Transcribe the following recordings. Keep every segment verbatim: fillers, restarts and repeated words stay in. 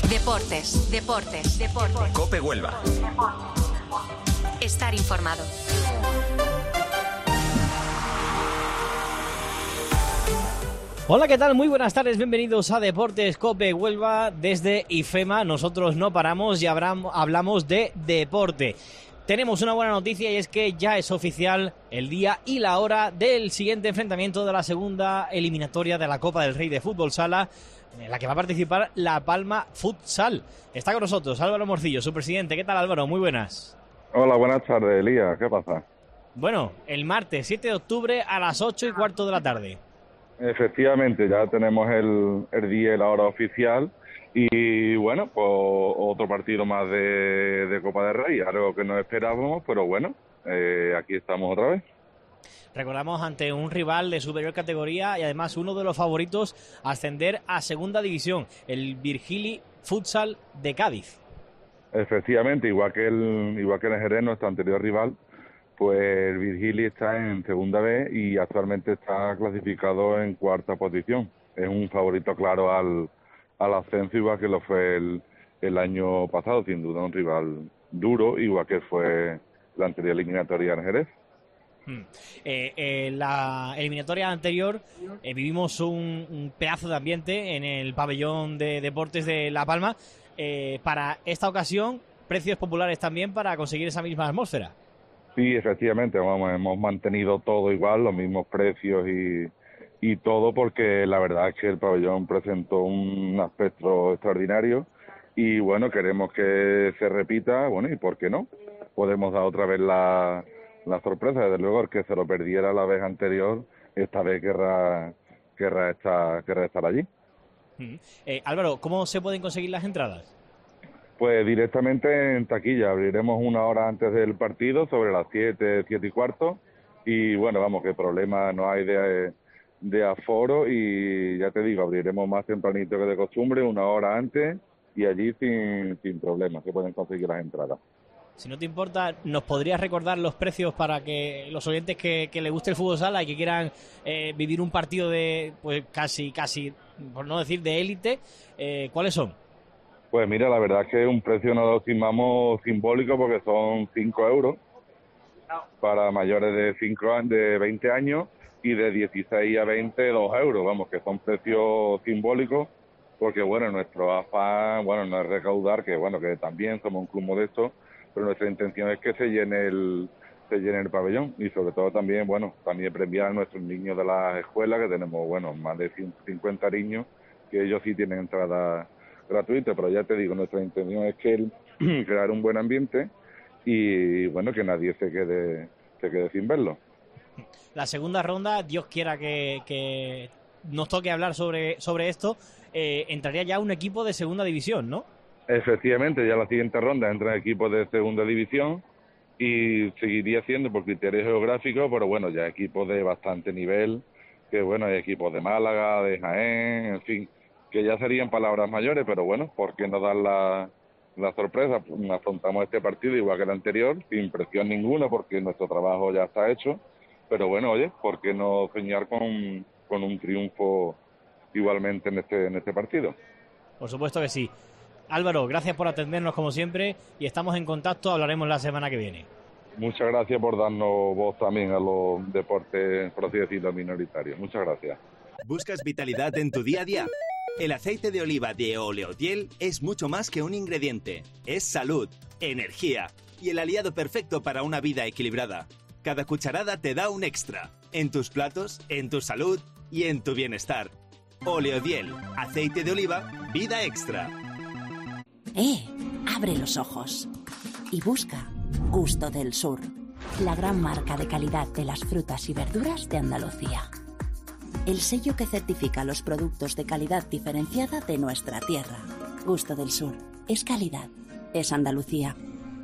Deportes, deportes, deportes. COPE Huelva. Estar informado. Hola, ¿qué tal? Muy buenas tardes, bienvenidos a Deportes COPE Huelva desde IFEMA. Nosotros no paramos y hablamos de deporte. Tenemos una buena noticia y es que ya es oficial el día y la hora del siguiente enfrentamiento de la segunda eliminatoria de la Copa del Rey de Fútbol Sala, en la que va a participar La Palma Futsal. Está con nosotros Álvaro Morcillo, su presidente. ¿Qué tal, Álvaro? Muy buenas. Hola, buenas tardes, Elías. ¿Qué pasa? Bueno, el martes siete de octubre a las ocho y cuarto de la tarde. Efectivamente, ya tenemos el, el día y la hora oficial y bueno, pues otro partido más de, de Copa del Rey, algo que no esperábamos, pero bueno, eh, aquí estamos otra vez. Recordamos ante un rival de superior categoría y además uno de los favoritos a ascender a segunda división, el Virgili Futsal de Cádiz. Efectivamente, igual que el igual que el Jerez, nuestro anterior rival, pues el Virgili está en segunda B y actualmente está clasificado en cuarta posición. Es un favorito claro al, al ascenso, igual que lo fue el, el año pasado, sin duda un rival duro, igual que fue la anterior eliminatoria en Jerez. Hmm. Eh, eh, la eliminatoria anterior eh, vivimos un, un pedazo de ambiente en el pabellón de deportes de La Palma. Eh, para esta ocasión, precios populares también para conseguir esa misma atmósfera. Sí, efectivamente, vamos, hemos mantenido todo igual, los mismos precios y, y todo, porque la verdad es que el pabellón presentó un aspecto extraordinario y bueno, queremos que se repita, bueno, y por qué no, podemos dar otra vez la, la sorpresa. Desde luego, el que se lo perdiera la vez anterior, esta vez querrá, querrá, estar, querrá estar allí. Mm. Eh, Álvaro, ¿cómo se pueden conseguir las entradas? Pues directamente en taquilla, abriremos una hora antes del partido, sobre las siete, siete y cuarto, y bueno, vamos, que problema no hay de, de aforo, y ya te digo, abriremos más tempranito que de costumbre, una hora antes, y allí sin, sin problemas, se pueden conseguir las entradas. Si no te importa, ¿nos podrías recordar los precios para que los oyentes que, que les guste el fútbol sala y que quieran eh, vivir un partido de, pues casi, casi, por no decir de élite, eh, cuáles son? Pues mira, la verdad es que un precio nos lo estimamos simbólico porque son cinco euros para mayores de cinco, de veinte años y de dieciséis a veinte, dos euros. Vamos, que son precios simbólicos porque, bueno, nuestro afán, bueno, no es recaudar, que bueno, que también somos un club modesto, pero nuestra intención es que se llene el se llene el pabellón y sobre todo también, bueno, también premiar a nuestros niños de las escuelas, que tenemos, bueno, más de ciento cincuenta niños, que ellos sí tienen entrada gratuito, pero ya te digo, nuestra intención es que el, crear un buen ambiente y bueno, que nadie se quede se quede sin verlo. La segunda ronda, Dios quiera que, que nos toque hablar sobre, sobre esto, eh, entraría ya un equipo de segunda división, ¿no? Efectivamente, ya la siguiente ronda entran equipos de segunda división y seguiría siendo por criterios geográficos, pero bueno, ya equipos de bastante nivel, que bueno, hay equipos de Málaga, de Jaén, en fin, que ya serían palabras mayores, pero bueno, ¿por qué no dar la, la sorpresa? Afrontamos este partido igual que el anterior, sin presión ninguna, porque nuestro trabajo ya está hecho, pero bueno, oye, ¿por qué no soñar con, con un triunfo igualmente en este, en este partido? Por supuesto que sí. Álvaro, gracias por atendernos como siempre y estamos en contacto, hablaremos la semana que viene. Muchas gracias por darnos voz también a los deportes, por así decirlo, minoritarios. Muchas gracias. ¿Buscas vitalidad en tu día a día? El aceite de oliva de Oleodiel es mucho más que un ingrediente. Es salud, energía y el aliado perfecto para una vida equilibrada. Cada cucharada te da un extra. En tus platos, en tu salud y en tu bienestar. Oleodiel, aceite de oliva, vida extra. ¡Eh! Abre los ojos y busca Gusto del Sur, la gran marca de calidad de las frutas y verduras de Andalucía. El sello que certifica los productos de calidad diferenciada de nuestra tierra. Gusto del Sur. Es calidad. Es Andalucía.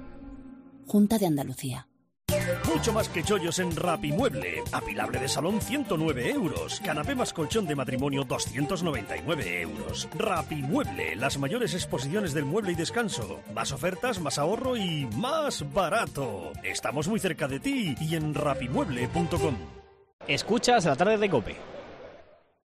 Junta de Andalucía. Mucho más que chollos en Rapimueble. Apilable de salón ciento nueve euros. Canapé más colchón de matrimonio doscientos noventa y nueve euros. Rapimueble, las mayores exposiciones del mueble y descanso. Más ofertas, más ahorro y más barato. Estamos muy cerca de ti y en rapimueble punto com. Escuchas La Tarde de COPE.